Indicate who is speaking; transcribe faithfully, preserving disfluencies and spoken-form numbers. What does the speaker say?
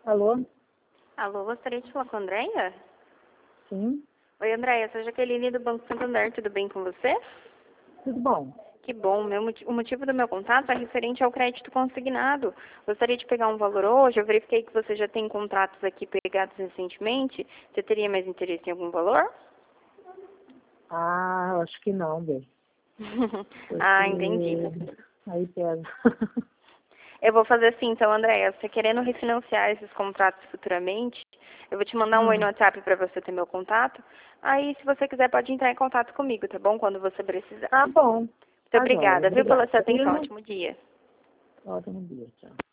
Speaker 1: Alô?
Speaker 2: Alô, gostaria de falar com a Andréia?
Speaker 1: Sim,
Speaker 2: Oi, Andréia, sou a Jaqueline do Banco Santander, tudo bem com você?
Speaker 1: tudo bom.
Speaker 2: Que bom, meu, moti- o motivo do meu contato é referente ao crédito consignado. Gostaria de pegar um valor hoje, eu verifiquei que você já tem contratos aqui pegados recentemente. Você teria mais interesse em algum valor?
Speaker 1: Ah, acho que não, bem.
Speaker 2: Ah, entendi.
Speaker 1: Aí pesa.
Speaker 2: Eu vou fazer assim, então, Andréia, você querendo refinanciar esses contratos futuramente, eu vou te mandar um oi
Speaker 1: Hum,
Speaker 2: no WhatsApp para você ter meu contato. Aí, se você quiser, pode entrar em contato comigo, tá bom? Quando você precisar.
Speaker 1: Tá bom.
Speaker 2: Muito
Speaker 1: Tá joia.
Speaker 2: obrigada, viu, pela
Speaker 1: Obrigada.
Speaker 2: sua atenção.
Speaker 1: Viu?
Speaker 2: Ótimo dia.
Speaker 1: Ótimo dia, tchau.